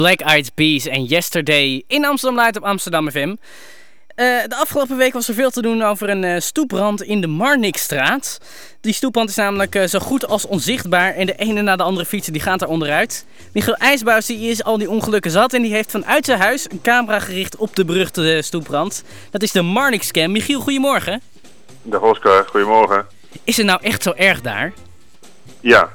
Black Eyed Peas en Yesterday in Amsterdam Light op Amsterdam FM. De afgelopen week was er veel te doen over een stoepbrand in de Marnixstraat. Die stoepbrand is namelijk zo goed als onzichtbaar en de ene na de andere fietsen die gaan daar onderuit. Michiel IJsbuis die is al die ongelukken zat en die heeft vanuit zijn huis een camera gericht op de beruchte stoepbrand. Dat is de Marnixcam. Michiel, goedemorgen. Dag Oscar, goedemorgen. Is het nou echt zo erg daar? Ja.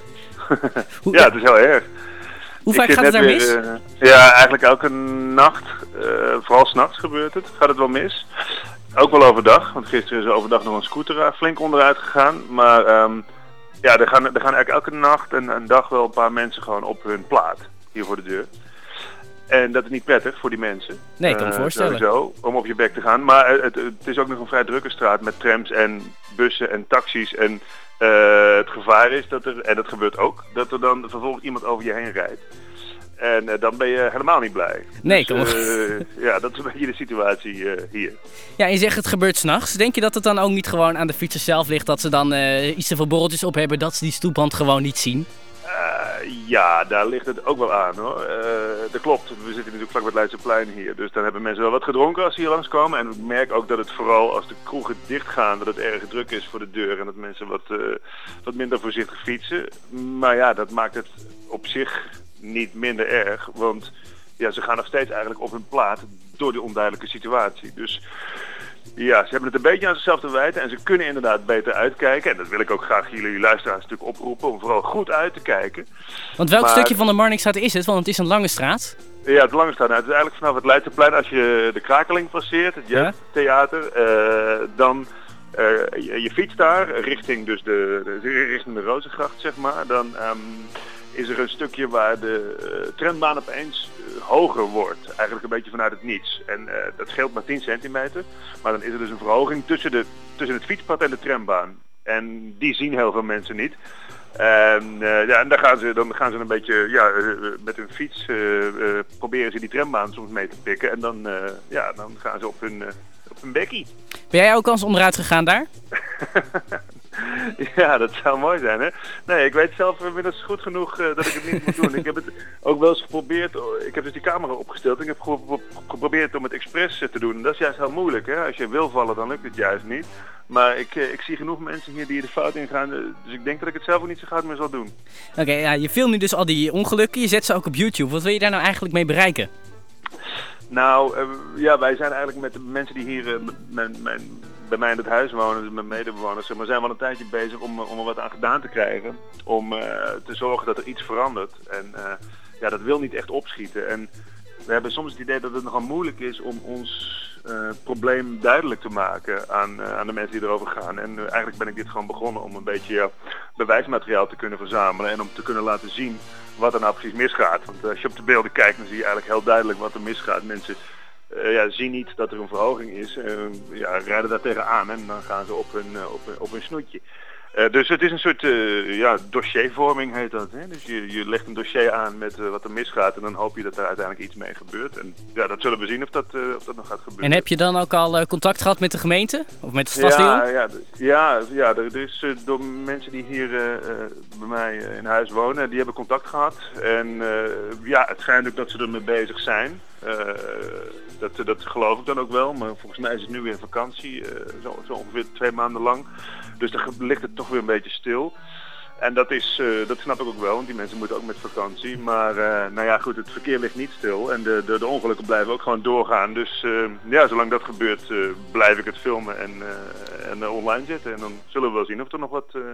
Ja, het is heel erg. Hoe vaak gaat het daar mis? Ja, eigenlijk elke nacht, vooral 's nachts gebeurt het, gaat het wel mis. Ook wel overdag, want gisteren is er overdag nog een scooter flink onderuit gegaan. Maar ja, er gaan eigenlijk elke nacht en een dag wel een paar mensen gewoon op hun plaat, hier voor de deur. En dat is niet prettig voor die mensen. Nee, ik kan me voorstellen. Sowieso, om op je bek te gaan. Maar het is ook nog een vrij drukke straat met trams en bussen en taxis. En het gevaar is dat er, en dat gebeurt ook, dat er dan vervolgens iemand over je heen rijdt. En dan ben je helemaal niet blij. Nee, dus, ja, dat is een beetje de situatie hier. Ja, en je zegt het gebeurt 's nachts. Denk je dat het dan ook niet gewoon aan de fietsers zelf ligt dat ze dan iets te veel borreltjes op hebben, dat ze die stoepbrand gewoon niet zien? Ja, daar ligt het ook wel aan hoor. Dat klopt, we zitten natuurlijk vlak bij het Leidseplein hier. Dus dan hebben mensen wel wat gedronken als ze hier langskomen. En ik merk ook dat het vooral als de kroegen dichtgaan, dat het erg druk is voor de deur. En dat mensen wat minder voorzichtig fietsen. Maar ja, dat maakt het op zich niet minder erg. Want ja, ze gaan nog steeds eigenlijk op hun plaat door die onduidelijke situatie. Dus ja, ze hebben het een beetje aan zichzelf te wijten en ze kunnen inderdaad beter uitkijken. En dat wil ik ook graag jullie luisteraars natuurlijk oproepen om vooral goed uit te kijken. Want welk stukje van de Marnixstraat is het? Want het is een lange straat. Ja, het lange straat. Nou, het is eigenlijk vanaf het Leidseplein, als je de Krakeling passeert, het Jeugdtheater, dan je fietst daar richting dus richting de Rozengracht, zeg maar. Dan is er een stukje waar de trambaan opeens hoger wordt. Eigenlijk een beetje vanuit het niets. En dat scheelt maar 10 centimeter. Maar dan is er dus een verhoging tussen het fietspad en de trambaan. En die zien heel veel mensen niet. En dan gaan ze een beetje met hun fiets proberen ze die trambaan soms mee te pikken. En dan gaan ze op hun bekkie. Ben jij ook al eens onderuit gegaan daar? Ja, dat zou mooi zijn, hè? Nee, ik weet zelf inmiddels goed genoeg dat ik het niet moet doen. Ik heb het ook wel eens geprobeerd. Ik heb dus die camera opgesteld en ik heb geprobeerd om het expres te doen. Dat is juist heel moeilijk, hè? Als je wil vallen, dan lukt het juist niet. Maar ik zie genoeg mensen hier die de fout ingaan. Dus ik denk dat ik het zelf ook niet zo gauw meer zal doen. Oké, ja, je filmt nu dus al die ongelukken. Je zet ze ook op YouTube. Wat wil je daar nou eigenlijk mee bereiken? Nou, ja, wij zijn eigenlijk met de mensen die hier bij mij in het huis wonen, dus mijn medebewoners, maar zijn wel een tijdje bezig om er wat aan gedaan te krijgen. Om te zorgen dat er iets verandert. En ja, dat wil niet echt opschieten. En we hebben soms het idee dat het nogal moeilijk is om ons probleem duidelijk te maken aan de mensen die erover gaan. En eigenlijk ben ik dit gewoon begonnen om een beetje bewijsmateriaal te kunnen verzamelen en om te kunnen laten zien wat er nou precies misgaat. Want als je op de beelden kijkt, dan zie je eigenlijk heel duidelijk wat er misgaat. Mensen zien niet dat er een verhoging is, rijden daar tegenaan en dan gaan ze op hun snoetje. Dus het is een soort dossiervorming heet dat. Hè? Dus je legt een dossier aan met wat er misgaat en dan hoop je dat er uiteindelijk iets mee gebeurt. En ja, dat zullen we zien of dat nog gaat gebeuren. En heb je dan ook al contact gehad met de gemeente? Of met de stadsdeel? Ja, er is door mensen die hier bij mij in huis wonen, die hebben contact gehad. En het schijnt ook dat ze ermee bezig zijn. Dat geloof ik dan ook wel, maar volgens mij is het nu weer vakantie, zo ongeveer 2 maanden lang. Dus dan ligt het toch weer een beetje stil. En dat snap ik ook wel, want die mensen moeten ook met vakantie. Maar goed, het verkeer ligt niet stil en de ongelukken blijven ook gewoon doorgaan. Dus zolang dat gebeurt blijf ik het filmen en online zetten. En dan zullen we wel zien of er nog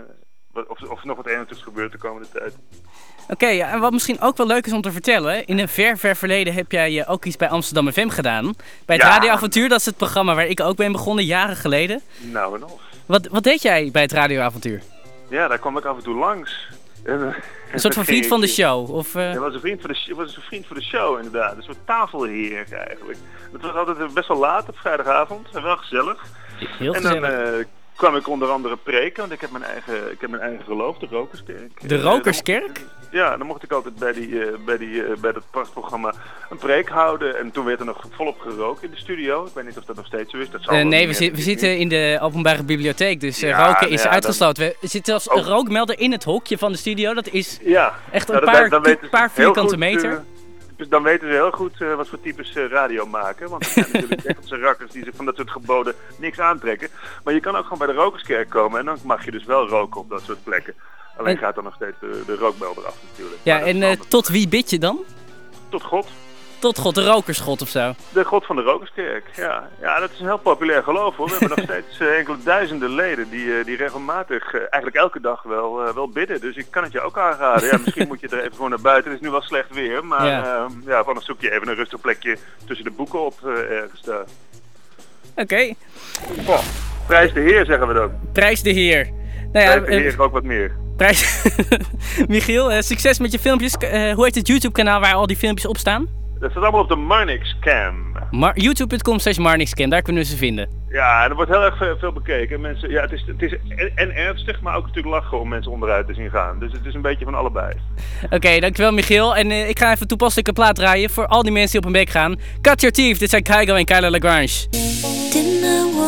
of nog wat ernstigs gebeurt de komende tijd. Oké, en wat misschien ook wel leuk is om te vertellen. In een ver verleden heb jij ook iets bij Amsterdam FM gedaan. Bij het Radioavontuur, dat is het programma waar ik ook ben begonnen, jaren geleden. Nou en of. Wat deed jij bij het Radioavontuur? Ja, daar kwam ik af en toe langs. Een soort van vriend van de show? Of, Ja, was een vriend voor de show inderdaad. Een soort tafelheer eigenlijk. Het was altijd best wel laat op vrijdagavond. En wel gezellig. Heel gezellig. En dan kwam ik onder andere preken, want ik heb mijn eigen geloof, de Rokerskerk. De Rokerskerk? Ja, dan mocht ik altijd bij dat prachtprogramma een preek houden. En toen werd er nog volop gerookt in de studio. Ik weet niet of dat nog steeds zo is. Dat zal nee, we zitten in de openbare bibliotheek, dus roken is uitgesloten. Er zit zelfs een rookmelder in het hokje van de studio. Dat is echt een paar vierkante meter. types, dan weten ze heel goed wat voor types radio maken. Want er zijn natuurlijk echt onze rakkers die zich van dat soort geboden niks aantrekken. Maar je kan ook gewoon bij de rokerskerk komen en dan mag je dus wel roken op dat soort plekken. Alleen gaat dan nog steeds de rookbel eraf natuurlijk. Ja, en tot wie bid je dan? Tot God. Tot God, de rokersgod of zo? De God van de rokerskerk, ja. Ja, dat is een heel populair geloof hoor. We hebben nog steeds enkele duizenden leden die regelmatig, eigenlijk elke dag wel bidden. Dus ik kan het je ook aanraden. Ja, misschien moet je er even gewoon naar buiten. Het is nu wel slecht weer, maar anders zoek je even een rustig plekje tussen de boeken op ergens daar. Oké. Oh, prijs de Heer zeggen we dan. Prijs de Heer. Nou ja, prijs de Heer ook wat meer. Michiel, succes met je filmpjes. Hoe heet het YouTube kanaal waar al die filmpjes op staan? Dat staat allemaal op de Marnixcam. YouTube.com/Marnixcam, daar kunnen we ze vinden. Ja, en er wordt heel erg veel bekeken. Mensen, ja, het is en ernstig, maar ook natuurlijk lachen om mensen onderuit te zien gaan. Dus het is een beetje van allebei. Oké, dankjewel Michiel. En ik ga even toepasselijke plaat draaien voor al die mensen die op hun bek gaan. Cut Your Teeth, dit zijn Kygo en Kyla Lagrange.